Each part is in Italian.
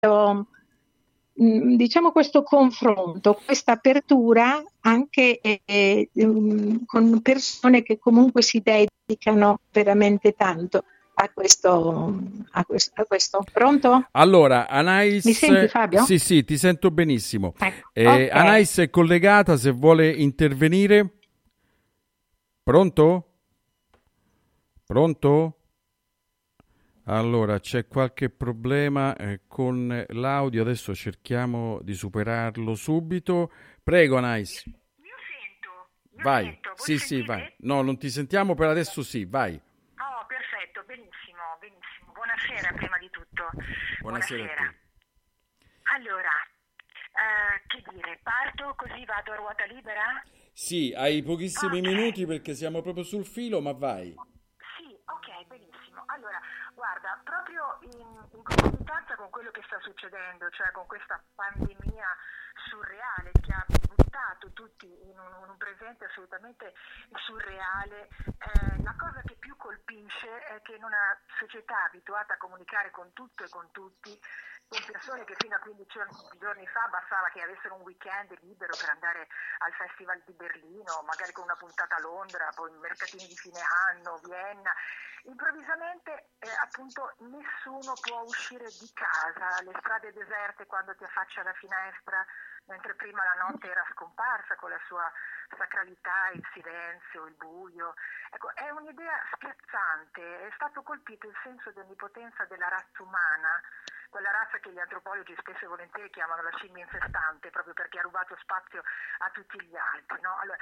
diciamo questo confronto, questa apertura anche con persone che comunque si dedicano veramente tanto a questo. Pronto? Allora, Mi senti, Anais, Fabio? sì, ti sento benissimo. Ecco, ok. Anais è collegata, se vuole intervenire. Pronto? Pronto? Allora, c'è qualche problema con l'audio, adesso cerchiamo di superarlo subito. Prego, Anais, Io vai. sento, voi Sì, sì, vai. sentite? No, non ti sentiamo per adesso, sì, vai. Oh, perfetto, benissimo, benissimo. Buonasera prima di tutto. Buonasera a te. Allora, che dire, parto così vado a ruota libera? Sì, hai pochissimi Ok, minuti perché siamo proprio sul filo, ma vai. sì, ok, benissimo. Allora, guarda, proprio in concomitanza con quello che sta succedendo, cioè con questa pandemia surreale che ha buttato tutti in un presente assolutamente surreale, la cosa che più colpisce è che in una società abituata a comunicare con tutto e con tutti, con persone che fino a 15 giorni fa bastava che avessero un weekend libero per andare al Festival di Berlino, magari con una puntata a Londra, poi mercatini di fine anno, Vienna. Improvvisamente appunto nessuno può uscire di casa, le strade deserte quando ti affacci alla finestra, mentre prima la notte era scomparsa con la sua sacralità, il silenzio, il buio. Ecco, è un'idea spiazzante, è stato colpito il senso di onnipotenza della razza umana, quella razza che gli antropologi spesso e volentieri chiamano la scimmia infestante, proprio perché ha rubato spazio a tutti gli altri. No? Allora,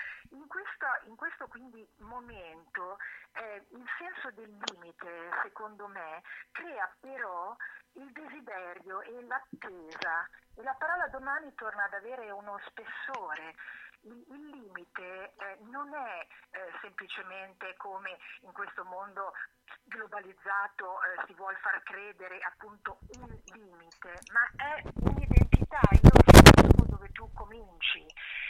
in questo quindi momento il senso del limite, secondo me, crea però il desiderio e l'attesa, e la parola domani torna ad avere uno spessore. Il limite non è semplicemente come in questo mondo globalizzato si vuol far credere appunto un limite, ma è un'identità, io finisco dove tu cominci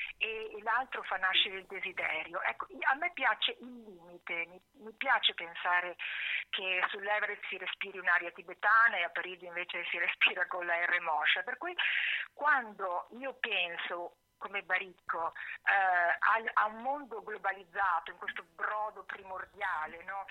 e l'altro fa nascere il desiderio. Ecco, a me piace il limite, mi piace pensare che sull'Everest si respiri un'aria tibetana e a Parigi invece si respira con la R moscia, per cui quando io penso come Baricco, a un mondo globalizzato, in questo brodo primordiale, no?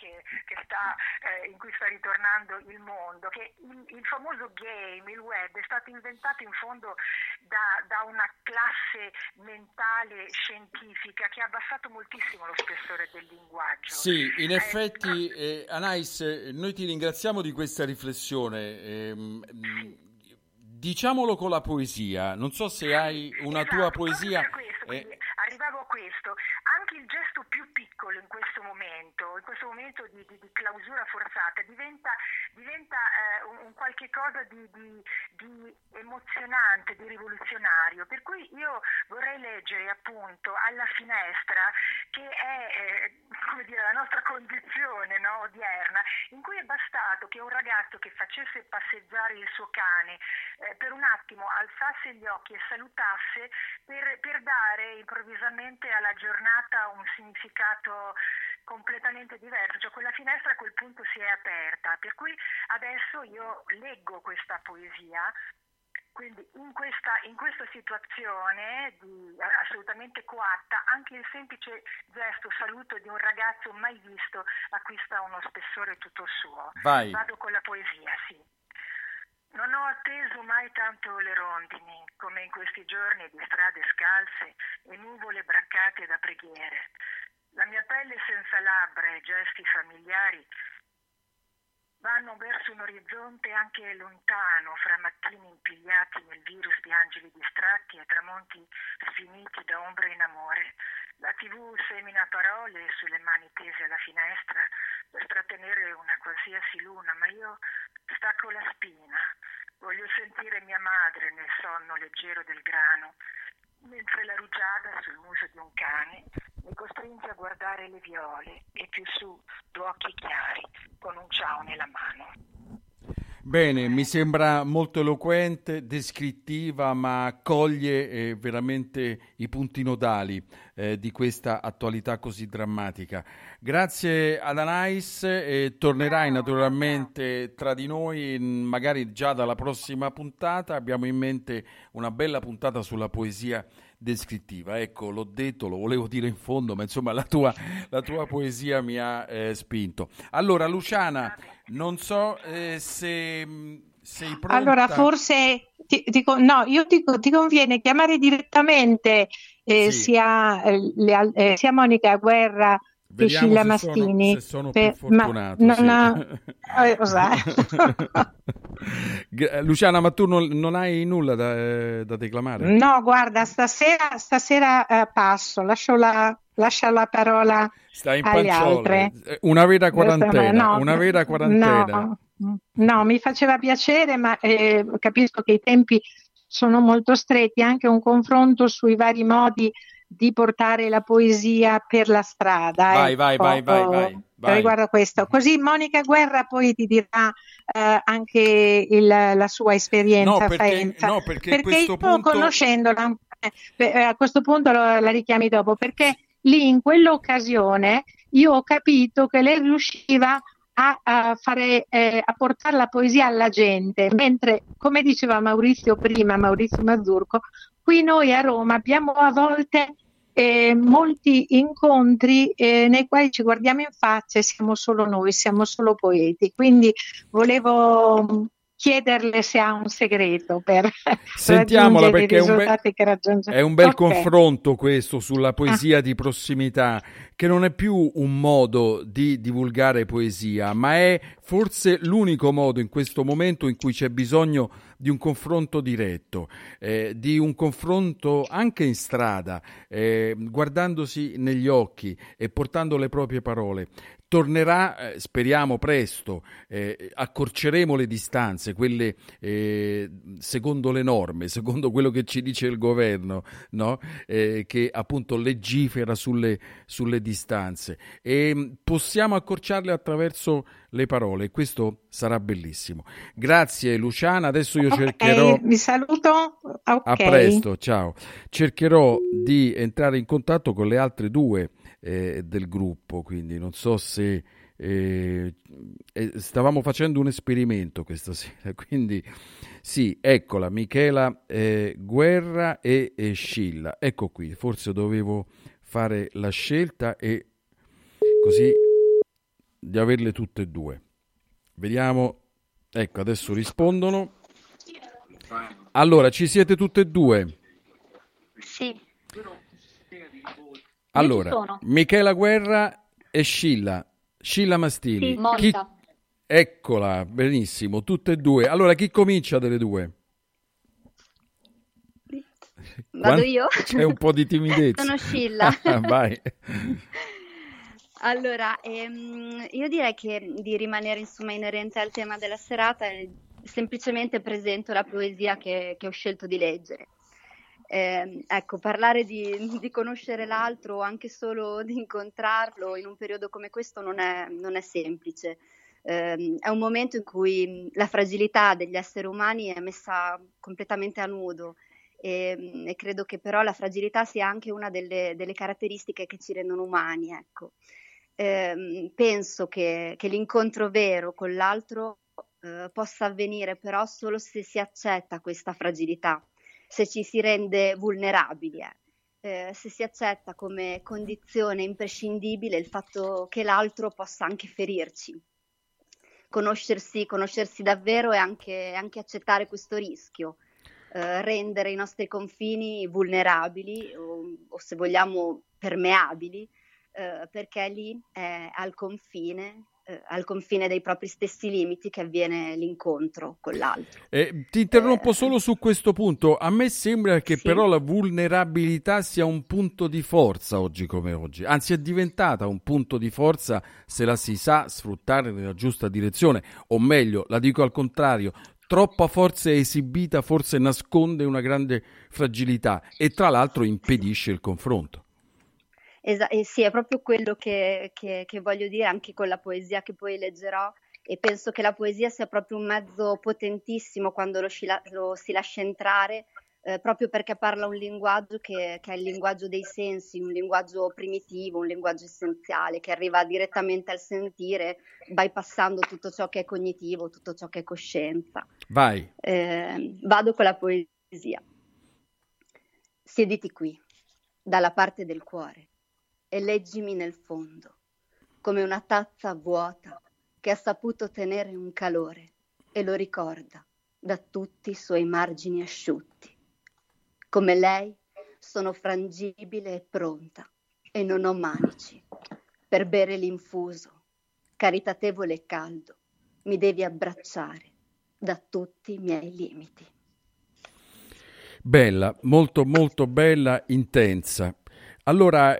In cui sta ritornando il mondo, che il famoso game, il web, è stato inventato in fondo da una classe mentale scientifica che ha abbassato moltissimo lo spessore del linguaggio. Sì, in effetti, Anais, noi ti ringraziamo di questa riflessione. Sì. Diciamolo con la poesia. Non so se hai una tua Esatto, proprio poesia. per questo, quindi arrivavo a questo, anche il gesto più piccolo in questo momento di clausura forzata, diventa un qualche cosa di emozionante, di rivoluzionario, per cui io vorrei leggere appunto alla finestra, che è come dire, la nostra condizione, no, odierna, in cui è bastato che un ragazzo che facesse passeggiare il suo cane per un attimo alzasse gli occhi e salutasse per dare improvvisamente alla giornata un significato completamente diverso, cioè quella finestra a quel punto si è aperta, per cui adesso io leggo questa poesia. Quindi in questa situazione assolutamente coatta, anche il semplice gesto saluto di un ragazzo mai visto acquista uno spessore tutto suo. Vai. Vado con la poesia, sì. Non ho atteso mai tanto le rondini, come in questi giorni di strade scalze e nuvole braccate da preghiere. La mia pelle senza labbra e gesti familiari vanno verso un orizzonte anche lontano, fra mattini impigliati nel virus di angeli distratti e tramonti sfiniti da ombre in amore. La TV semina parole sulle mani tese alla finestra per trattenere una qualsiasi luna, ma io stacco la spina. Voglio sentire mia madre nel sonno leggero del grano, mentre la rugiada sul muso di un cane mi costringe a guardare le viole e più su due occhi chiari con un ciao nella mano. Bene, mi sembra molto eloquente, descrittiva, ma coglie veramente i punti nodali di questa attualità così drammatica. Grazie ad Anais, tornerai naturalmente tra di noi, magari già dalla prossima puntata. Abbiamo in mente una bella puntata sulla poesia descrittiva. Ecco, l'ho detto, lo volevo dire in fondo, ma insomma la tua poesia mi ha spinto. Allora, Luciana, non so se sei pronta. Allora, forse ti conviene chiamare direttamente sia Monica Guerra che Scilla Mastini. Se sono più fortunato. Luciana, ma tu non hai nulla da declamare? No, guarda, stasera passo, lascio la parola alle altre. Una vera quarantena. No, mi faceva piacere, ma capisco che i tempi sono molto stretti, anche un confronto sui vari modi di portare la poesia per la strada. Vai. Riguardo a questo. Così Monica Guerra poi ti dirà anche la sua esperienza. Perché io conoscendola, a questo punto la richiami dopo, perché lì in quell'occasione io ho capito che lei riusciva a portare la poesia alla gente, mentre, come diceva Maurizio Mazurco, qui noi a Roma abbiamo a volte molti incontri nei quali ci guardiamo in faccia e siamo solo noi, siamo solo poeti. Quindi volevo chiederle se ha un segreto per Sentiamola, perché i risultati che raggiunge. È un bel confronto questo sulla poesia di prossimità, che non è più un modo di divulgare poesia, ma è forse l'unico modo in questo momento in cui c'è bisogno di un confronto diretto, di un confronto anche in strada, guardandosi negli occhi e portando le proprie parole. Tornerà, speriamo presto, accorceremo le distanze, quelle secondo le norme, secondo quello che ci dice il governo, no? Che appunto legifera sulle distanze, e possiamo accorciarle attraverso le parole. Questo sarà bellissimo. Grazie Luciana, adesso io cercherò... Vi saluto. A presto, ciao. Cercherò di entrare in contatto con le altre due del gruppo, quindi non so se stavamo facendo un esperimento questa sera, quindi sì, eccola, Michela Guerra e Scilla, ecco qui, forse dovevo fare la scelta e così di averle tutte e due. Vediamo, ecco, adesso rispondono. Allora, ci siete tutte e due? Sì. Allora, Michela Guerra e Scilla Mastini. Sì, Monica. Eccola, benissimo, tutte e due. Allora, chi comincia delle due? Vado io? C'è un po' di timidezza. Sono Scilla. Vai. Allora, io direi che di rimanere insomma inerente al tema della serata, semplicemente presento la poesia che ho scelto di leggere. Ecco, parlare di conoscere l'altro o anche solo di incontrarlo in un periodo come questo non è semplice. È un momento in cui la fragilità degli esseri umani è messa completamente a nudo e credo che però la fragilità sia anche una delle caratteristiche che ci rendono umani, ecco. Penso che l'incontro vero con l'altro possa avvenire però solo se si accetta questa fragilità, se ci si rende vulnerabili, se si accetta come condizione imprescindibile il fatto che l'altro possa anche ferirci, conoscersi davvero e anche accettare questo rischio, rendere i nostri confini vulnerabili o se vogliamo permeabili, perché lì è al confine dei propri stessi limiti che avviene l'incontro con l'altro. Ti interrompo solo su questo punto. A me sembra che sì. però la vulnerabilità sia un punto di forza oggi come oggi, anzi è diventata un punto di forza se la si sa sfruttare nella giusta direzione, o meglio, la dico al contrario, troppa forza esibita forse nasconde una grande fragilità e tra l'altro impedisce il confronto. Sì, è proprio quello che voglio dire anche con la poesia che poi leggerò, e penso che la poesia sia proprio un mezzo potentissimo quando lo si lascia entrare, proprio perché parla un linguaggio che è il linguaggio dei sensi, un linguaggio primitivo, un linguaggio essenziale, che arriva direttamente al sentire, bypassando tutto ciò che è cognitivo, tutto ciò che è coscienza. Vai. Vado con la poesia. Siediti qui, dalla parte del cuore, e leggimi nel fondo, come una tazza vuota che ha saputo tenere un calore e lo ricorda da tutti i suoi margini asciutti. Come lei sono frangibile e pronta e non ho manici. Per bere l'infuso, caritatevole e caldo, mi devi abbracciare da tutti i miei limiti. Bella, molto molto bella, intensa. Allora,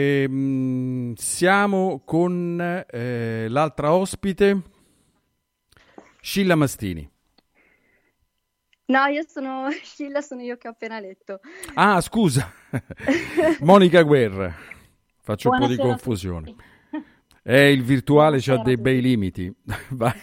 siamo con l'altra ospite, Scilla Mastini. No, io sono Scilla, sono io che ho appena letto. Ah, scusa, Monica Guerra. Faccio Buonasera, un po' di confusione. Il virtuale c'ha dei bei limiti. Vai.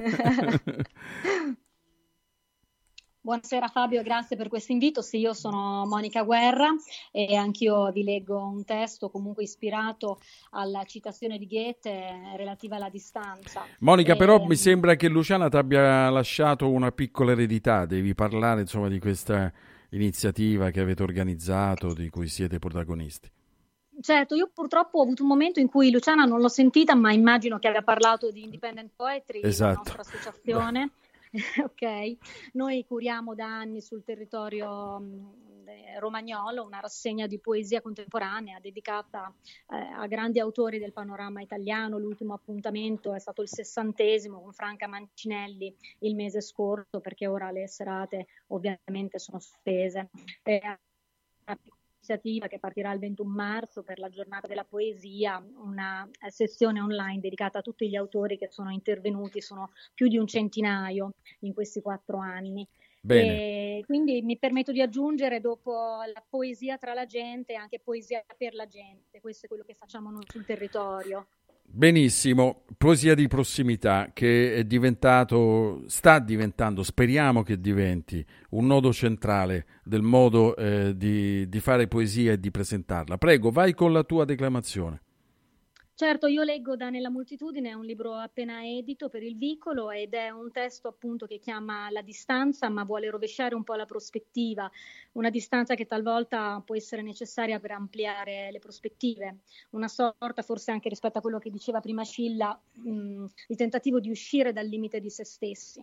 Buonasera Fabio, grazie per questo invito. Sì, io sono Monica Guerra e anch'io vi leggo un testo comunque ispirato alla citazione di Goethe relativa alla distanza. Monica, però mi sembra che Luciana ti abbia lasciato una piccola eredità, devi parlare insomma di questa iniziativa che avete organizzato, di cui siete protagonisti. Certo, io purtroppo ho avuto un momento in cui Luciana non l'ho sentita, ma immagino che abbia parlato di Independent Poetry, esatto, la nostra associazione. Ok, noi curiamo da anni sul territorio romagnolo una rassegna di poesia contemporanea dedicata a grandi autori del panorama italiano. L'ultimo appuntamento è stato il 60° con Franca Mancinelli il mese scorso, perché ora le serate ovviamente sono sospese. Iniziativa che partirà il 21 marzo per la giornata della poesia, una sessione online dedicata a tutti gli autori che sono intervenuti, sono più di un centinaio in questi 4 anni. Bene. E quindi mi permetto di aggiungere, dopo la poesia tra la gente, anche poesia per la gente. Questo è quello che facciamo noi sul territorio. Benissimo, poesia di prossimità che sta diventando, speriamo che diventi un nodo centrale del modo di fare poesia e di presentarla. Prego, vai con la tua declamazione. Certo, io leggo da Nella moltitudine, è un libro appena edito per il Vicolo ed è un testo appunto che chiama La distanza, ma vuole rovesciare un po' la prospettiva, una distanza che talvolta può essere necessaria per ampliare le prospettive, una sorta, forse anche rispetto a quello che diceva prima Scilla, il tentativo di uscire dal limite di se stessi.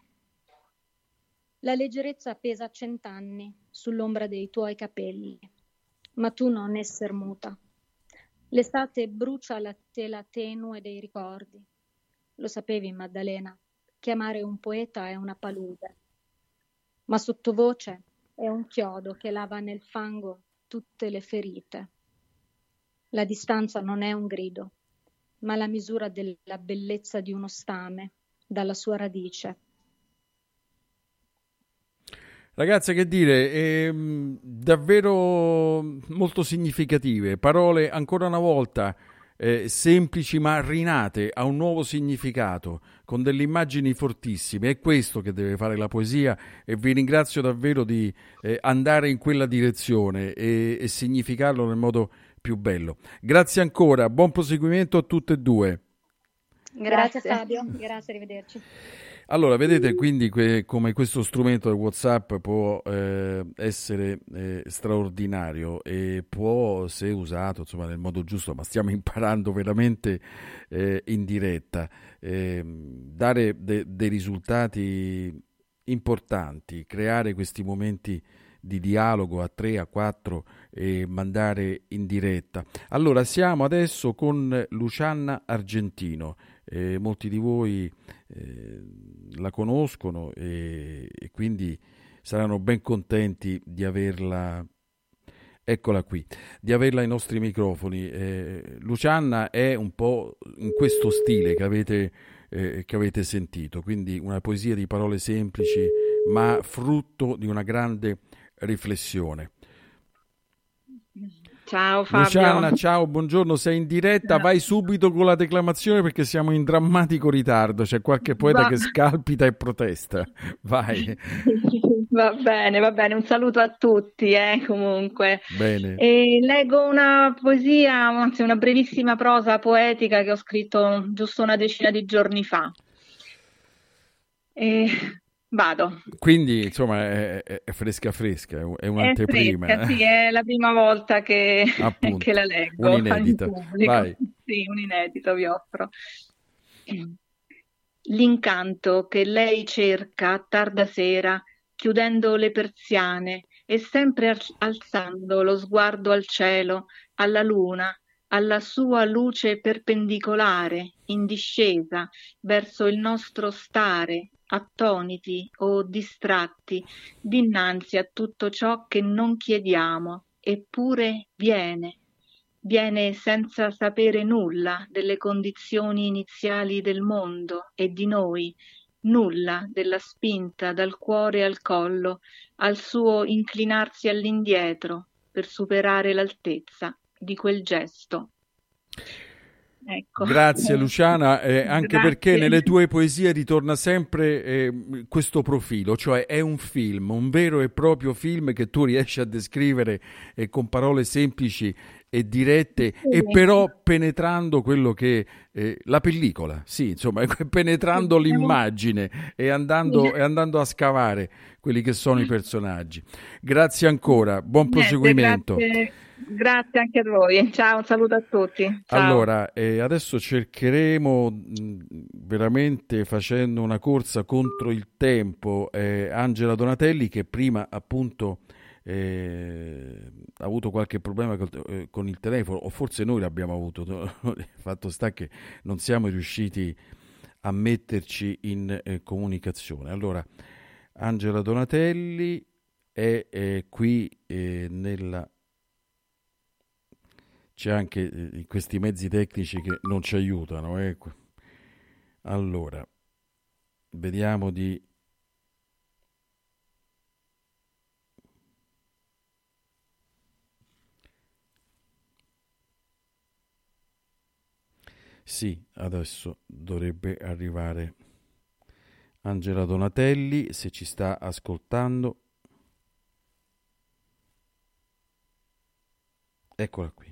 La leggerezza pesa 100 anni sull'ombra dei tuoi capelli, ma tu non esser muta. L'estate brucia la tela tenue dei ricordi. Lo sapevi, Maddalena, chiamare un poeta è una palude, ma sottovoce è un chiodo che lava nel fango tutte le ferite. La distanza non è un grido, ma la misura della bellezza di uno stame dalla sua radice. Ragazze, che dire, davvero molto significative, parole ancora una volta semplici ma rinate a un nuovo significato, con delle immagini fortissime. È questo che deve fare la poesia e vi ringrazio davvero di andare in quella direzione e significarlo nel modo più bello. Grazie ancora, buon proseguimento a tutte e due. Grazie Fabio, grazie, arrivederci. Allora, vedete quindi come questo strumento del WhatsApp può essere straordinario e può, se usato insomma, nel modo giusto, ma stiamo imparando veramente in diretta, dare dei risultati importanti, creare questi momenti di dialogo a 3, a 4 e mandare in diretta. Allora, siamo adesso con Luciana Argentino. Molti di voi la conoscono e quindi saranno ben contenti di averla, eccola qui, di averla ai nostri microfoni. Luciana è un po' in questo stile che avete sentito, quindi una poesia di parole semplici ma frutto di una grande riflessione. Ciao Fabio. Luciana, ciao, buongiorno, sei in diretta, vai subito con la declamazione perché siamo in drammatico ritardo, c'è qualche poeta che scalpita e protesta, vai. Va bene, un saluto a tutti, comunque. Bene. E leggo una poesia, anzi una brevissima prosa poetica che ho scritto giusto una decina di giorni fa. Vado. Quindi, insomma, è fresca, è un'anteprima. È fresca, sì, è la prima volta che la leggo. Un'inedita. In pubblico. Vai. Sì, un inedito vi offro. L'incanto che lei cerca a tarda sera, chiudendo le persiane e sempre alzando lo sguardo al cielo, alla luna, alla sua luce perpendicolare, in discesa, verso il nostro stare, attoniti o distratti, dinanzi a tutto ciò che non chiediamo, eppure viene. Viene senza sapere nulla delle condizioni iniziali del mondo e di noi, nulla della spinta dal cuore al collo, al suo inclinarsi all'indietro per superare l'altezza di quel gesto. Ecco. Grazie Luciana, anche Grazie. perché nelle tue poesie ritorna sempre questo profilo, cioè è un film, un vero e proprio film che tu riesci a descrivere con parole semplici e dirette, e però penetrando quello che la pellicola, sì, insomma, penetrando l'immagine e andando a scavare quelli che sono i personaggi. Grazie ancora, buon proseguimento. Grazie anche a voi. Ciao, un saluto a tutti. Ciao. Allora, adesso cercheremo veramente, facendo una corsa contro il tempo, Angela Donatelli, che prima appunto ha avuto qualche problema con il telefono, o forse noi l'abbiamo avuto. Il fatto sta che non siamo riusciti a metterci in comunicazione. Allora, Angela Donatelli è qui nella... C'è anche questi mezzi tecnici che non ci aiutano. Allora, vediamo di... Sì, adesso dovrebbe arrivare Angela Donatelli, se ci sta ascoltando. Eccola qui.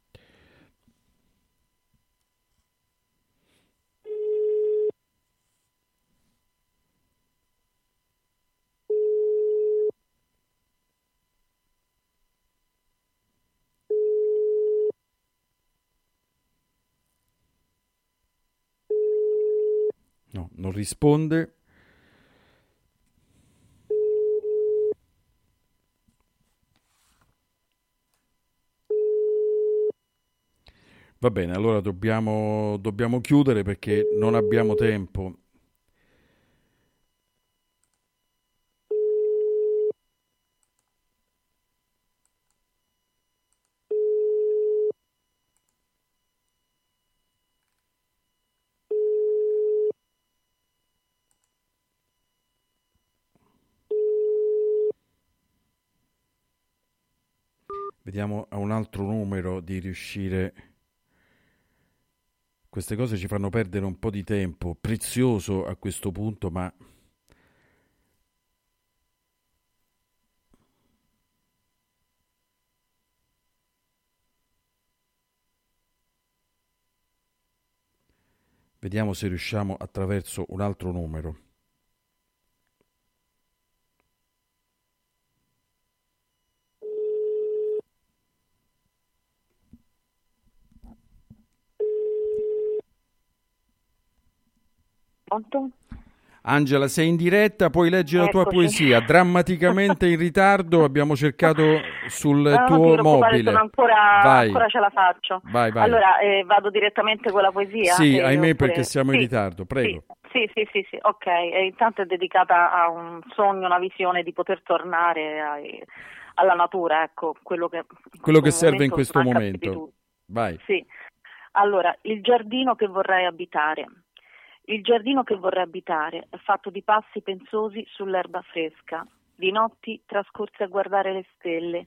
No, non risponde. Va bene, allora dobbiamo chiudere perché non abbiamo tempo. Vediamo a un altro numero di riuscire. Queste cose ci fanno perdere un po' di tempo, prezioso a questo punto, ma vediamo se riusciamo attraverso un altro numero. Angela, sei in diretta, puoi leggere la tua poesia. Drammaticamente in ritardo, abbiamo cercato sul tuo mobile. Ancora ce la faccio. Vai. Allora, vado direttamente con la poesia? Sì, ahimè, perché siamo in ritardo, prego. Sì, ok. E intanto è dedicata a un sogno, una visione di poter tornare alla natura, ecco, quello che serve in questo momento. Vai. Sì. Allora, il giardino che vorrei abitare. Il giardino che vorrei abitare è fatto di passi pensosi sull'erba fresca, di notti trascorse a guardare le stelle,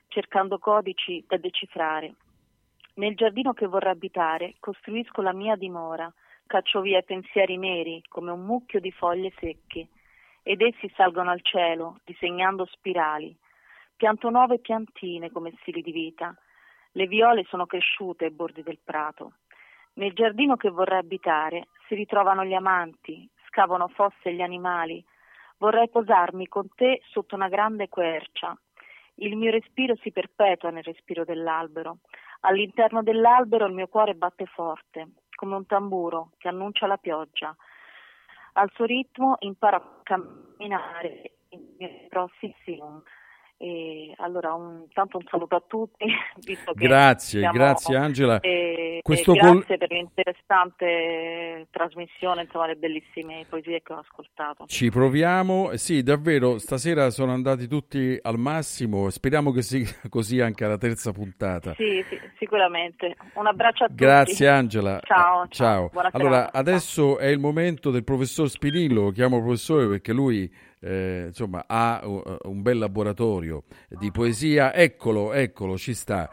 cercando codici da decifrare. Nel giardino che vorrei abitare costruisco la mia dimora, caccio via i pensieri neri come un mucchio di foglie secche, ed essi salgono al cielo, disegnando spirali. Pianto 9 piantine come stili di vita. Le viole sono cresciute ai bordi del prato. Nel giardino che vorrei abitare si ritrovano gli amanti, scavano fosse gli animali. Vorrei posarmi con te sotto una grande quercia. Il mio respiro si perpetua nel respiro dell'albero. All'interno dell'albero il mio cuore batte forte, come un tamburo che annuncia la pioggia. Al suo ritmo imparo a camminare in mio prossimo. E allora tanto un saluto a tutti. Visto che grazie Angela. Grazie per l'interessante trasmissione, insomma, le bellissime poesie che ho ascoltato. Ci proviamo, sì, davvero, stasera sono andati tutti al massimo, speriamo che sia così anche alla terza puntata. Sì, sicuramente. Un abbraccio a tutti. Grazie Angela. Ciao. Buona allora, serata. adesso è il momento del professor Spinillo, lo chiamo professore perché lui insomma ha un bel laboratorio di poesia. Eccolo, ci sta.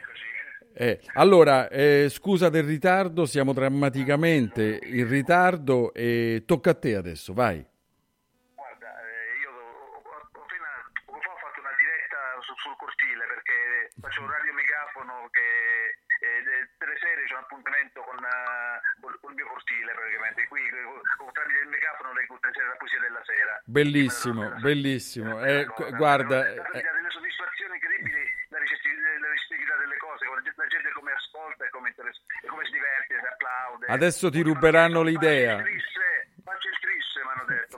Allora, scusa del ritardo, siamo drammaticamente in ritardo e tocca a te adesso, vai. Guarda, io appena poco fa ho fatto una diretta sul cortile perché faccio un radio megafono che tutte le sere c'è un appuntamento con il mio cortile praticamente, qui tramite il megafono leggo tutte le sere la poesia della sera. Bellissimo. Guarda, delle soddisfazioni incredibili, la ricettività delle cose, la gente come ascolta e come si diverte, si applaude. Adesso ti ruberanno l'idea. Faccio il triste, mi hanno detto.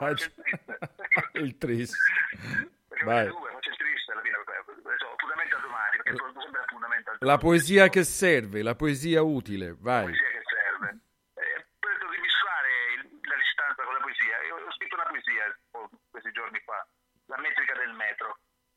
Il triste. Vai. Faccio il triste alla fine, appuntamento a domani, perché sempre appuntamento a domani. La poesia che serve, la poesia utile, vai. La poesia che serve. Per rimisfare la distanza con la poesia, io ho scritto una poesia questi giorni fa, La metrica del metro.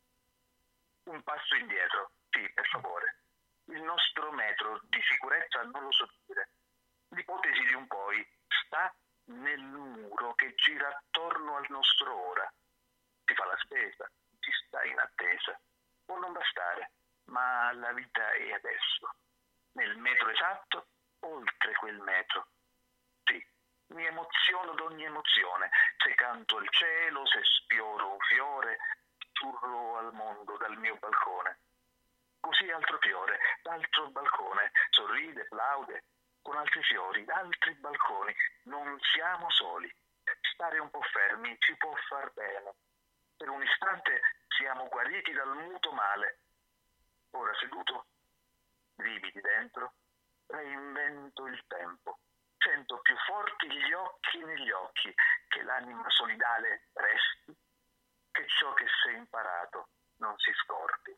Un passo indietro, sì, per favore. Il nostro metro di sicurezza non lo so dire. L'ipotesi di un poi sta nel muro che gira attorno al nostro ora. Si fa la spesa, si sta in attesa. Può non bastare, ma la vita è adesso. Nel metro esatto, oltre quel metro. Sì, mi emoziono d'ogni emozione. Se canto il cielo, se sfioro un fiore, sussurro al mondo dal mio balcone. Così altro fiore, d'altro balcone, sorride, plaude, con altri fiori, altri balconi. Non siamo soli. Stare un po' fermi ci può far bene. Per un istante siamo guariti dal muto male. Ora seduto, brividi dentro, reinvento il tempo. Sento più forti gli occhi negli occhi, che l'anima solidale resti, che ciò che sei imparato non si scordi.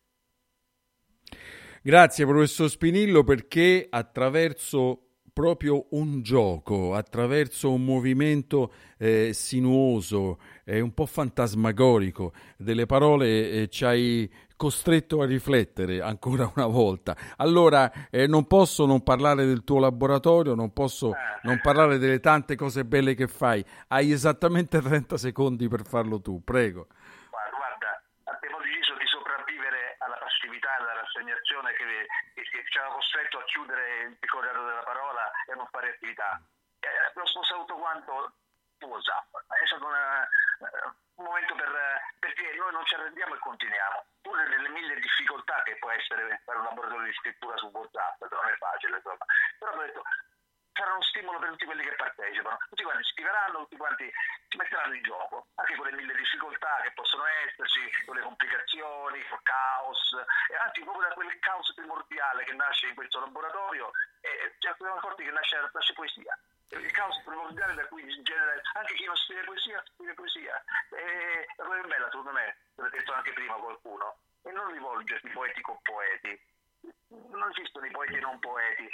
Grazie professor Spinillo, perché attraverso proprio un gioco, attraverso un movimento sinuoso e un po' fantasmagorico delle parole ci hai costretto a riflettere ancora una volta. Allora non posso non parlare del tuo laboratorio, non posso non parlare delle tante cose belle che fai. Hai esattamente 30 secondi per farlo tu, prego. Guarda, abbiamo deciso di sopravvivere alla passività e alla rassegnazione che ci hanno costretto a chiudere il piccolo teatro della parola e a non fare attività. Abbiamo spostato tutto quanto WhatsApp. È stato un momento perché noi non ci arrendiamo e continuiamo, pure nelle mille difficoltà che può essere fare un laboratorio di scrittura su WhatsApp, non è facile, insomma. Però ho detto, sarà uno stimolo per tutti quelli che partecipano, tutti quanti scriveranno, tutti quanti si metteranno in gioco, anche con le mille difficoltà che possono esserci, con le complicazioni, il caos, e anzi proprio da quel caos primordiale che nasce in questo laboratorio, ci accorgiamo forti che nasce poesia. Il caos primordiale da cui in genere anche chi non scrive poesia e la cosa è bella secondo me, l'ha detto anche prima qualcuno, e non rivolgersi poeti con poeti, non esistono i poeti e non poeti,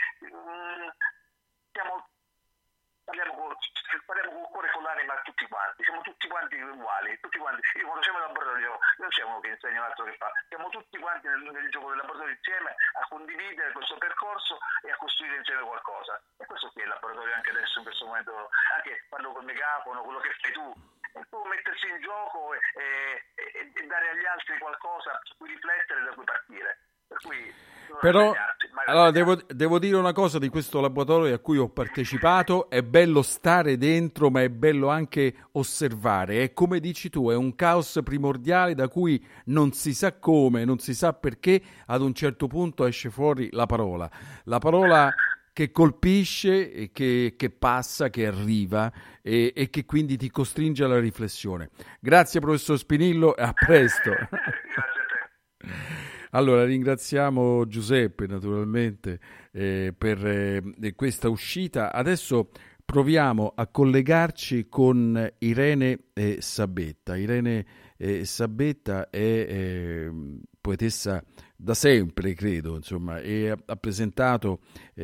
parliamo con il cuore e con l'anima tutti quanti, siamo tutti quanti uguali, tutti quanti. Io quando siamo in laboratorio non c'è uno che insegna un altro che fa, siamo tutti quanti nel gioco del laboratorio insieme a condividere questo percorso e a costruire insieme qualcosa. E questo qui è il laboratorio anche adesso, in questo momento, anche parlo col megafono, quello che fai tu. E tu mettersi in gioco e dare agli altri qualcosa su cui riflettere, da cui partire. Per cui però allora devo dire una cosa di questo laboratorio a cui ho partecipato: è bello stare dentro, ma è bello anche osservare. È come dici tu, è un caos primordiale da cui non si sa come, non si sa perché, ad un certo punto esce fuori la parola che colpisce, e che passa, che arriva e che quindi ti costringe alla riflessione. Grazie professor Spinillo, a presto. Grazie a te. Allora, ringraziamo Giuseppe naturalmente per questa uscita. Adesso proviamo a collegarci con Irene Sabetta. Irene Sabetta è poetessa da sempre, credo, insomma, e ha presentato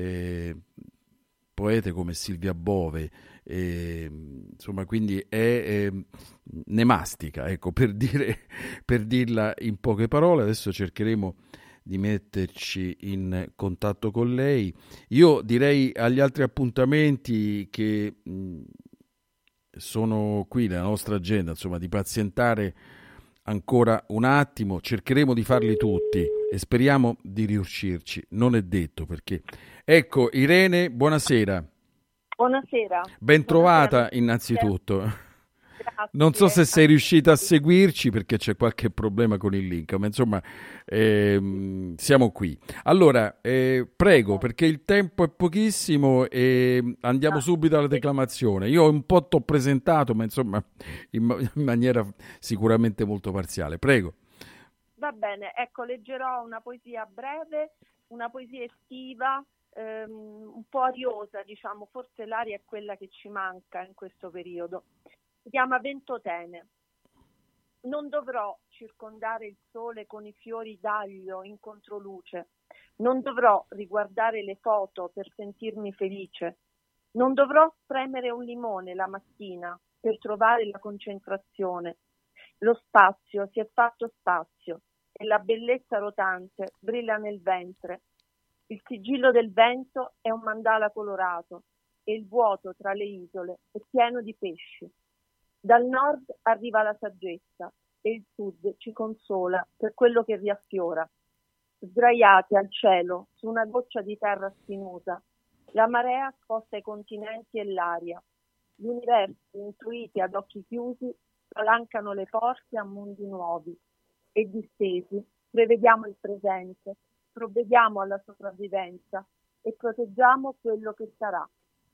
poete come Silvia Bove, insomma, quindi è nemastica, ecco, per dirla in poche parole. Adesso cercheremo di metterci in contatto con lei. Io direi agli altri appuntamenti che sono qui nella nostra agenda, insomma, di pazientare ancora un attimo. Cercheremo di farli tutti e speriamo di riuscirci. Non è detto, perché... Ecco, Irene, buonasera. Buonasera. Ben trovata innanzitutto. Grazie. Non so se sei riuscita a seguirci, perché c'è qualche problema con il link, ma insomma siamo qui. Allora, prego, perché il tempo è pochissimo e andiamo subito alla declamazione. Io un po' t'ho presentato, ma insomma in maniera sicuramente molto parziale. Prego. Va bene, ecco, leggerò una poesia breve, una poesia estiva, un po' ariosa, diciamo, forse l'aria è quella che ci manca in questo periodo. Si chiama Ventotene. Non dovrò circondare il sole con i fiori d'aglio in controluce, non dovrò riguardare le foto per sentirmi felice, non dovrò premere un limone la mattina per trovare la concentrazione. Lo spazio si è fatto spazio e la bellezza rotante brilla nel ventre. Il sigillo del vento è un mandala colorato e il vuoto tra le isole è pieno di pesci. Dal nord arriva la saggezza e il sud ci consola per quello che riaffiora. Sdraiati al cielo su una goccia di terra spinosa, la marea sposta i continenti e l'aria. Gli universi intuiti ad occhi chiusi spalancano le porte a mondi nuovi e distesi prevediamo il presente, provvediamo alla sopravvivenza e proteggiamo quello che sarà.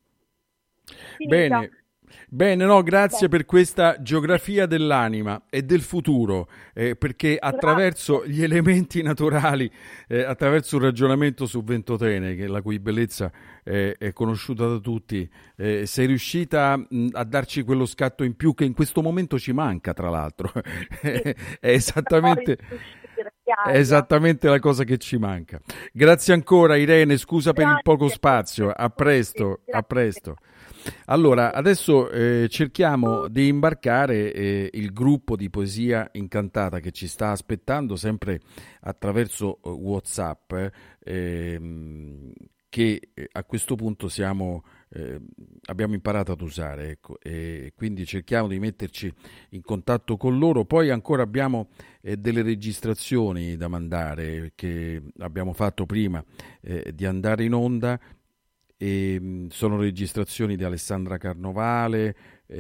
Finita. Bene, no, grazie per questa geografia dell'anima e del futuro, perché attraverso gli elementi naturali, attraverso un ragionamento su Ventotene, la cui bellezza è conosciuta da tutti, sei riuscita a darci quello scatto in più che in questo momento ci manca, tra l'altro. È esattamente la cosa che ci manca. Grazie ancora Irene, scusa per il poco spazio, a presto, a presto. Allora, adesso cerchiamo di imbarcare il gruppo di Poesia Incantata che ci sta aspettando sempre attraverso WhatsApp, che a questo punto abbiamo imparato ad usare, ecco, e quindi cerchiamo di metterci in contatto con loro. Poi ancora abbiamo delle registrazioni da mandare che abbiamo fatto prima di andare in onda. E sono registrazioni di Alessandra Carnovale,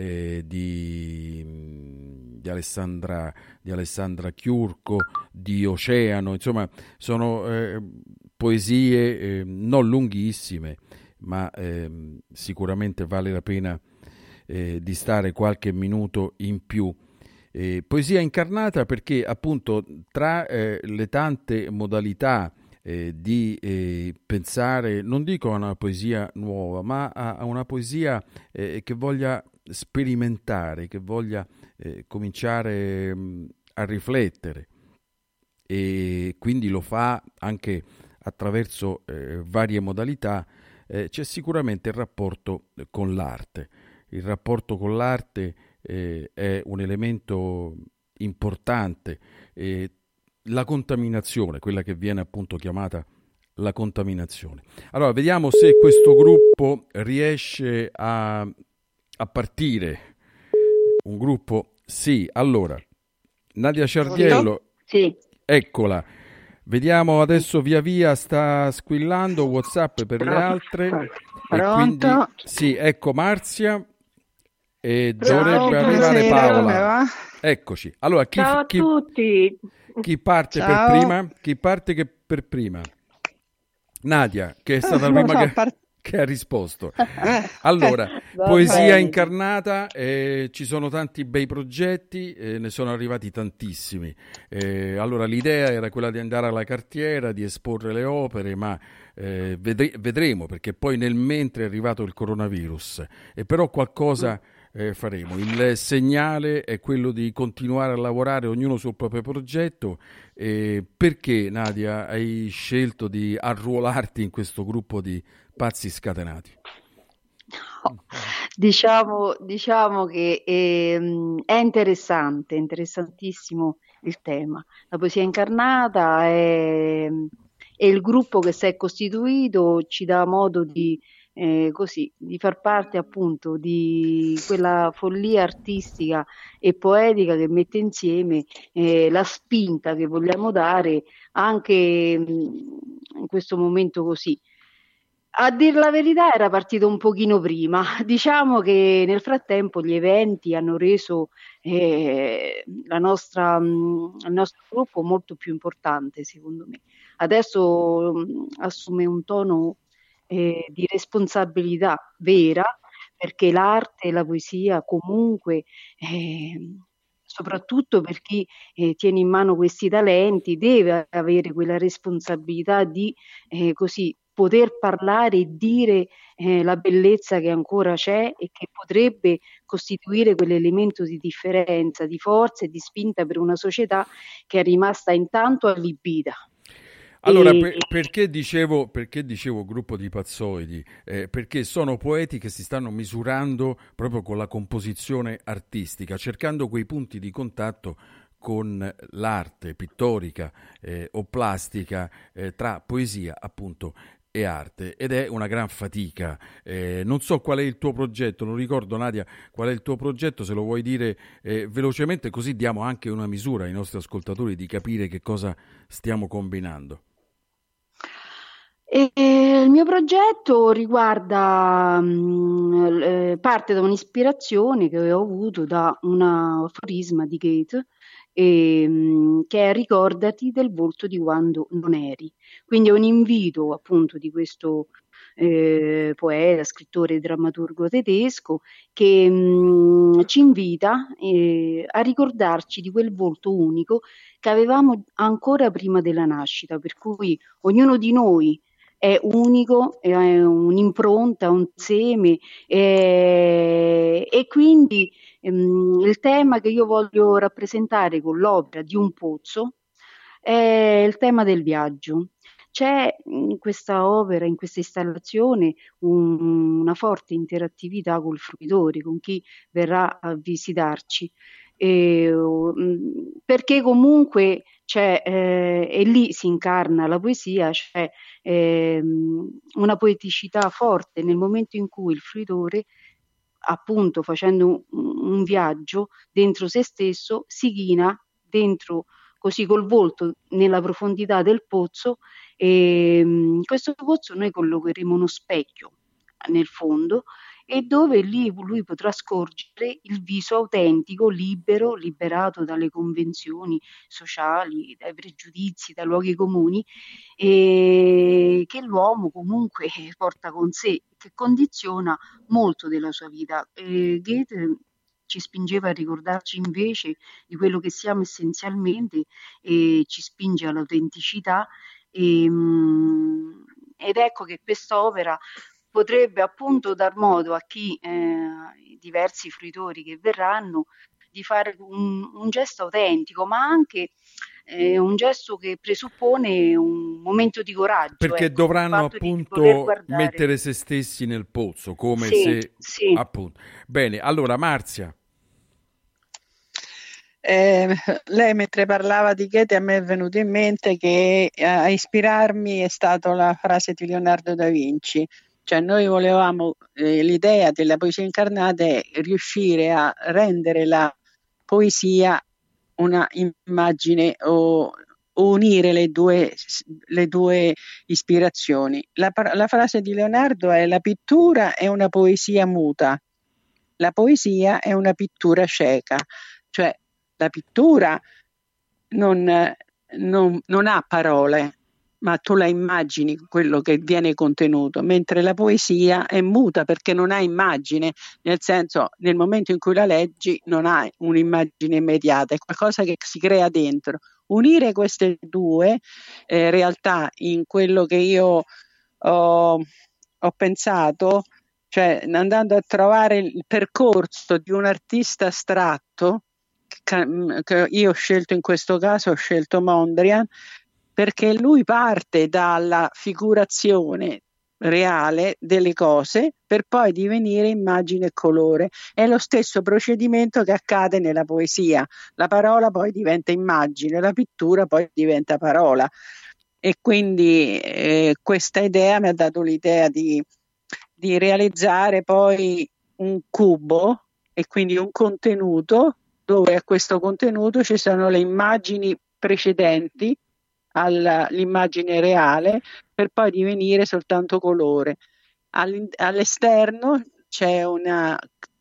di Alessandra Chiurco, di Oceano, insomma sono poesie non lunghissime, ma sicuramente vale la pena di stare qualche minuto in più. Poesia incarnata perché appunto tra le tante modalità di pensare, non dico a una poesia nuova, ma a una poesia che voglia sperimentare, che voglia cominciare a riflettere, e quindi lo fa anche attraverso varie modalità. C'è sicuramente il rapporto con l'arte. Il rapporto con l'arte è un elemento importante. La contaminazione, quella che viene appunto chiamata la contaminazione. Allora, vediamo se questo gruppo riesce a partire. Un gruppo, sì. Allora, Nadia Ciardiello, Sì. eccola. Vediamo adesso, via via sta squillando WhatsApp per le altre. E quindi, Pronto? sì, ecco Marzia e Ciao, dovrebbe arrivare buonasera, come Paola. va? Eccoci. Allora, Ciao a tutti. chi parte per Ciao. prima? Chi parte per prima? Nadia, che è stata la prima che ha risposto. Allora, Va poesia bene. incarnata, ci sono tanti bei progetti, ne sono arrivati tantissimi. Allora, l'idea era quella di andare alla cartiera, di esporre le opere, ma vedremo, perché poi nel mentre è arrivato il coronavirus. E però qualcosa faremo. Il segnale è quello di continuare a lavorare ognuno sul proprio progetto. Perché, Nadia, hai scelto di arruolarti in questo gruppo di pazzi scatenati? Diciamo che è interessantissimo il tema. La poesia incarnata è il gruppo che si è costituito, ci dà modo di far parte appunto di quella follia artistica e poetica che mette insieme la spinta che vogliamo dare anche in questo momento così. A dir la verità era partito un pochino prima, diciamo che nel frattempo gli eventi hanno reso il nostro gruppo molto più importante, secondo me. Adesso assume un tono di responsabilità vera, perché l'arte e la poesia comunque, soprattutto per chi tiene in mano questi talenti, deve avere quella responsabilità di poter parlare e dire la bellezza che ancora c'è e che potrebbe costituire quell'elemento di differenza, di forza e di spinta per una società che è rimasta intanto allibita. Allora, perché dicevo gruppo di pazzoidi? Perché sono poeti che si stanno misurando proprio con la composizione artistica, cercando quei punti di contatto con l'arte pittorica o plastica tra poesia, appunto, e arte, ed è una gran fatica. Non so qual è il tuo progetto, non ricordo, Nadia, qual è il tuo progetto, se lo vuoi dire velocemente, così diamo anche una misura ai nostri ascoltatori di capire che cosa stiamo combinando. Il mio progetto riguarda, parte da un'ispirazione che ho avuto da un aforisma di Goethe, che è ricordati del volto di quando non eri. Quindi è un invito appunto di questo poeta, scrittore e drammaturgo tedesco che ci invita a ricordarci di quel volto unico che avevamo ancora prima della nascita, per cui ognuno di noi è unico, è un'impronta, un seme e quindi il tema che io voglio rappresentare con l'opera di Un pozzo è il tema del viaggio. C'è in questa opera, in questa installazione, una forte interattività col fruitore, con chi verrà a visitarci. Perché comunque c'è, e lì si incarna la poesia, c'è una poeticità forte nel momento in cui il fruitore, appunto facendo un viaggio dentro se stesso, si china dentro così col volto nella profondità del pozzo, e questo pozzo noi collocheremo uno specchio nel fondo e dove lì lui potrà scorgere il viso autentico, libero, liberato dalle convenzioni sociali, dai pregiudizi, dai luoghi comuni, e che l'uomo comunque porta con sé, che condiziona molto della sua vita. Goethe ci spingeva a ricordarci invece di quello che siamo essenzialmente e ci spinge all'autenticità ed ecco che quest'opera potrebbe appunto dar modo a chi, i diversi fruitori che verranno, di fare un gesto autentico, ma anche un gesto che presuppone un momento di coraggio. Perché ecco, dovranno appunto mettere se stessi nel pozzo, come sì. appunto. Bene, allora Marzia. Lei mentre parlava di Goethe a me è venuto in mente che a ispirarmi è stata la frase di Leonardo da Vinci. Cioè noi volevamo, l'idea della poesia incarnata è riuscire a rendere la poesia una immagine o unire le due ispirazioni. La frase di Leonardo è: la pittura è una poesia muta, la poesia è una pittura cieca, cioè la pittura non ha parole, ma tu la immagini quello che viene contenuto, mentre la poesia è muta perché non ha immagine, nel senso, nel momento in cui la leggi non ha un'immagine immediata, è qualcosa che si crea dentro. Unire queste due realtà in quello che io ho pensato, cioè andando a trovare il percorso di un artista astratto, che io ho scelto in questo caso, ho scelto Mondrian, perché lui parte dalla figurazione reale delle cose per poi divenire immagine e colore. È lo stesso procedimento che accade nella poesia. La parola poi diventa immagine, la pittura poi diventa parola. E quindi questa idea mi ha dato l'idea di realizzare poi un cubo e quindi un contenuto dove a questo contenuto ci sono le immagini precedenti all'immagine reale per poi divenire soltanto colore. All'esterno c'è una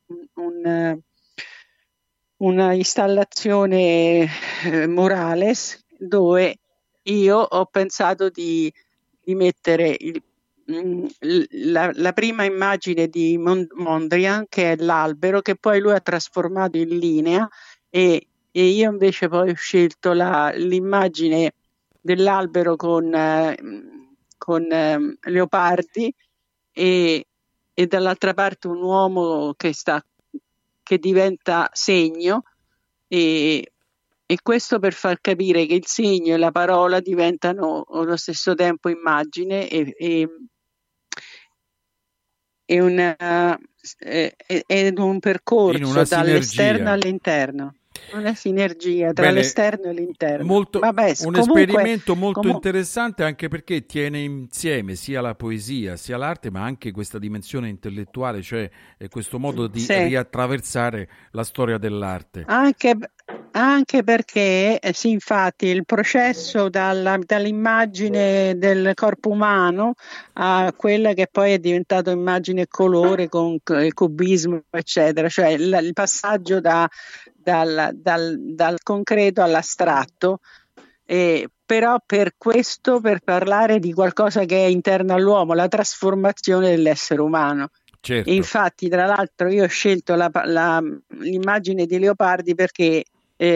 installazione murales dove io ho pensato di mettere la prima immagine di Mondrian, che è l'albero, che poi lui ha trasformato in linea, e io invece poi ho scelto l'immagine dell'albero con leopardi e dall'altra parte un uomo che diventa segno, e questo per far capire che il segno e la parola diventano allo stesso tempo immagine è un percorso dall'esterno all'interno. Una sinergia tra l'esterno e l'interno. Un esperimento molto interessante, anche perché tiene insieme sia la poesia sia l'arte, ma anche questa dimensione intellettuale, cioè questo modo di riattraversare la storia dell'arte. Anche perché sì, infatti il processo dall'immagine del corpo umano a quella che poi è diventato immagine e colore con il cubismo, eccetera, cioè il passaggio dal concreto all'astratto, però per parlare di qualcosa che è interno all'uomo, la trasformazione dell'essere umano. Certo. E infatti, tra l'altro, io ho scelto l'immagine di leopardi perché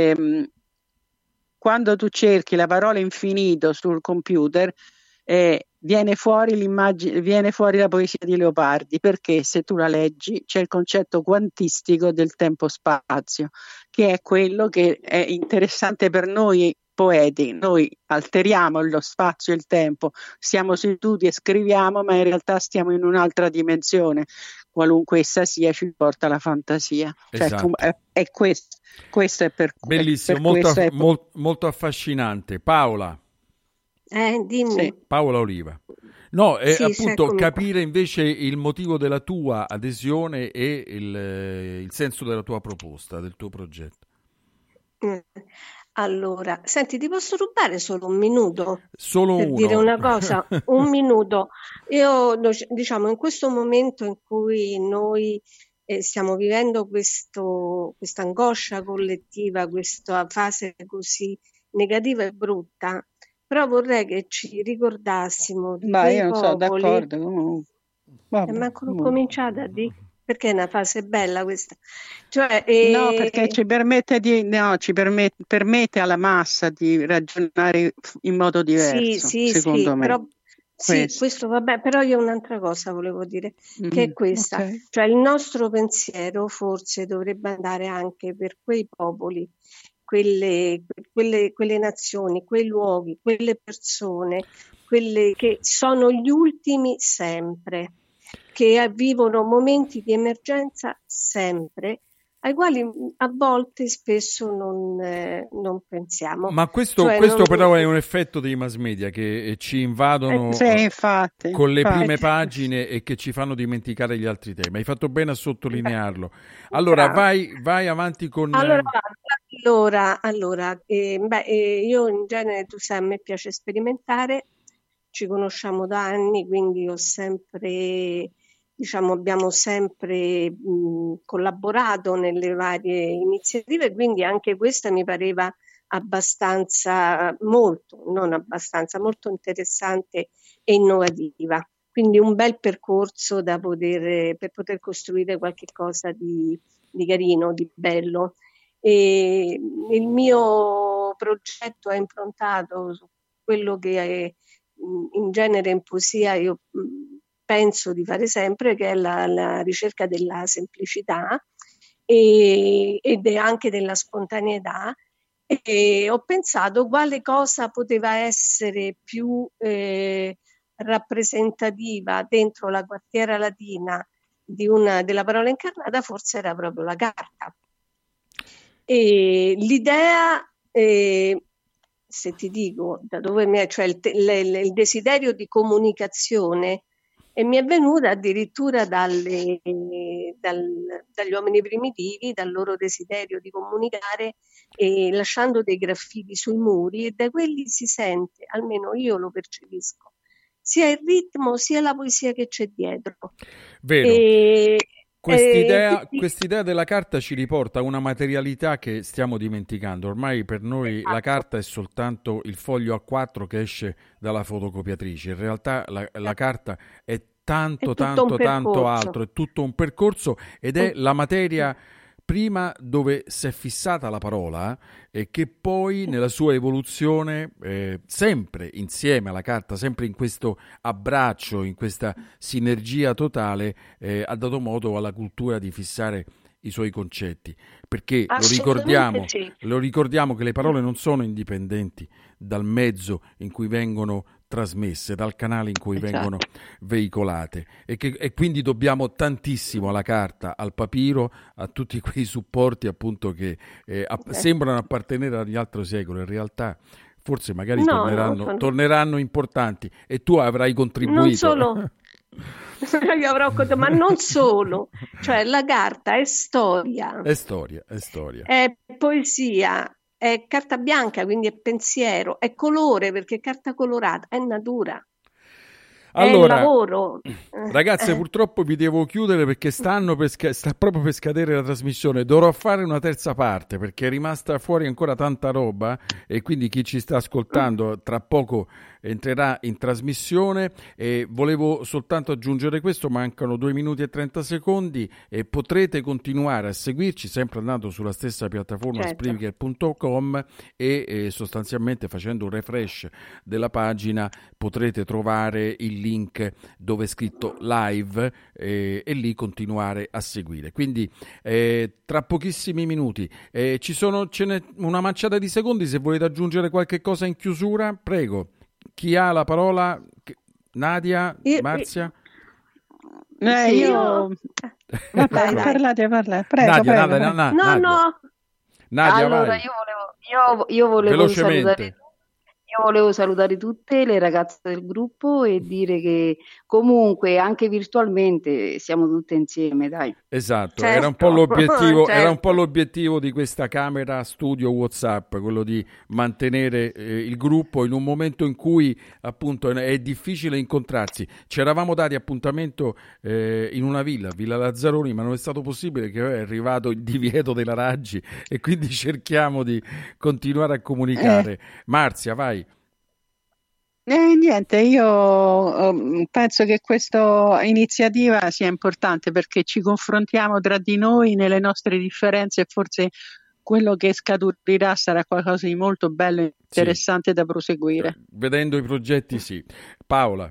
quando tu cerchi la parola infinito sul computer viene fuori la poesia di Leopardi, perché se tu la leggi c'è il concetto quantistico del tempo-spazio, che è quello che è interessante per noi poeti. Noi alteriamo lo spazio e il tempo, siamo seduti e scriviamo, ma in realtà stiamo in un'altra dimensione, qualunque essa sia, ci porta la fantasia. Esatto. Cioè, è questo è per bellissimo, per molto affascinante. Paola. Dimmi. Sì. Paola Oliva. No, Sì, appunto eccomi capire invece il motivo della tua adesione e il senso della tua proposta, del tuo progetto. Allora, senti, ti posso rubare solo un minuto Solo per uno. dire una cosa? Un minuto. Io, diciamo, in questo momento in cui noi stiamo vivendo questa angoscia collettiva, questa fase così negativa e brutta, però vorrei che ci ricordassimo di quei io non sono popoli. d'accordo. Ma cominciate a dire, perché è una fase bella questa. Cioè, No, perché ci permette permette alla massa di ragionare in modo diverso, secondo me. Però, questo vabbè, però io un'altra cosa volevo dire, che è questa. Okay. Cioè il nostro pensiero forse dovrebbe andare anche per quei popoli, quelle nazioni, quei luoghi, quelle persone, quelle che sono gli ultimi sempre, che vivono momenti di emergenza sempre, ai quali a volte spesso non pensiamo. Ma questo però è un effetto dei mass media che ci invadono infatti, con le prime pagine e che ci fanno dimenticare gli altri temi. Hai fatto bene a sottolinearlo. Allora vai avanti con... Allora, la Io in genere, tu sai, a me piace sperimentare, ci conosciamo da anni, quindi abbiamo sempre collaborato nelle varie iniziative, quindi anche questa mi pareva molto interessante e innovativa. Quindi un bel percorso per poter costruire qualche cosa di carino, di bello. E il mio progetto è improntato su quello che è, in genere in poesia io penso di fare sempre, che è la ricerca della semplicità ed è anche della spontaneità. E ho pensato quale cosa poteva essere più rappresentativa dentro la quartiera latina della parola incarnata, forse era proprio la carta. E l'idea, se ti dico da dove cioè il desiderio di comunicazione, e mi è venuta addirittura dagli uomini primitivi, dal loro desiderio di comunicare, lasciando dei graffiti sui muri, e da quelli si sente, almeno io lo percepisco, sia il ritmo sia la poesia che c'è dietro. Vero. Quest'idea della carta ci riporta a una materialità che stiamo dimenticando. Ormai per noi la carta è soltanto il foglio A4 che esce dalla fotocopiatrice. In realtà la carta è tanto altro, è tutto un percorso, ed è la materia prima dove si è fissata la parola e che poi nella sua evoluzione, sempre insieme alla carta, sempre in questo abbraccio, in questa sinergia totale, ha dato modo alla cultura di fissare i suoi concetti, perché lo ricordiamo che le parole non sono indipendenti dal mezzo in cui vengono trasmesse, dal canale in cui vengono veicolate, e quindi dobbiamo tantissimo alla carta, al papiro, a tutti quei supporti appunto che sembrano appartenere agli altri secoli, in realtà forse magari torneranno importanti, e tu avrai contribuito. Non solo ma non solo, cioè la carta è storia, è poesia, è carta bianca, quindi è pensiero, è colore, perché è carta colorata, è natura. Allora, è lavoro. Ragazze, purtroppo vi devo chiudere perché sta proprio per scadere la trasmissione. Dovrò fare una terza parte perché è rimasta fuori ancora tanta roba, e quindi chi ci sta ascoltando tra poco entrerà in trasmissione. E volevo soltanto aggiungere questo: mancano 2 minuti e 30 secondi e potrete continuare a seguirci sempre andando sulla stessa piattaforma, Spreaker.com, e sostanzialmente facendo un refresh della pagina potrete trovare il link dove è scritto live, e lì continuare a seguire. Quindi tra pochissimi minuti ce n'è una manciata di secondi. Se volete aggiungere qualche cosa in chiusura, prego. Chi ha la parola? Nadia? Marzia? Parlate. Prego, Nadia, prego. No. Nadia, allora, vai. io volevo Velocemente. salutare tutte le ragazze del gruppo e dire che comunque anche virtualmente siamo tutte insieme, dai. Esatto, Certo. era un po' l'obiettivo, Certo. era un po' l'obiettivo di questa camera studio WhatsApp, quello di mantenere il gruppo in un momento in cui appunto è difficile incontrarsi. Ci eravamo dati appuntamento in una Villa Lazzaroni, ma non è stato possibile, che è arrivato il divieto della Raggi, e quindi cerchiamo di continuare a comunicare. Marzia, vai. Niente, io penso che questa iniziativa sia importante perché ci confrontiamo tra di noi nelle nostre differenze, e forse quello che scaturirà sarà qualcosa di molto bello e interessante da proseguire. Vedendo i progetti, sì. Paola.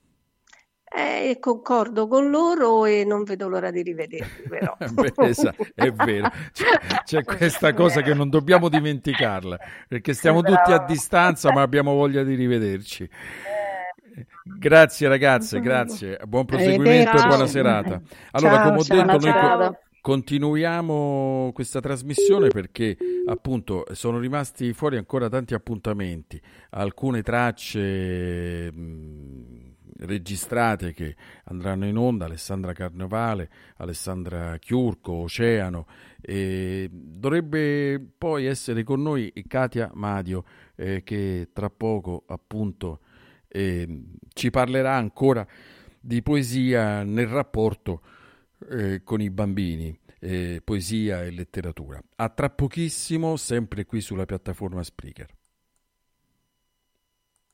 Concordo con loro e non vedo l'ora di rivederli, però. È vero, c'è questa cosa che non dobbiamo dimenticarla, perché stiamo tutti a distanza ma abbiamo voglia di rivederci. Grazie ragazze, grazie, buon proseguimento e buona serata. Allora, come ho detto, noi continuiamo questa trasmissione perché appunto sono rimasti fuori ancora tanti appuntamenti, alcune tracce registrate che andranno in onda, Alessandra Carnevale, Alessandra Chiurco, Oceano, e dovrebbe poi essere con noi Katia Madio, che tra poco appunto ci parlerà ancora di poesia nel rapporto con i bambini, poesia e letteratura. A tra pochissimo, sempre qui sulla piattaforma Spreaker.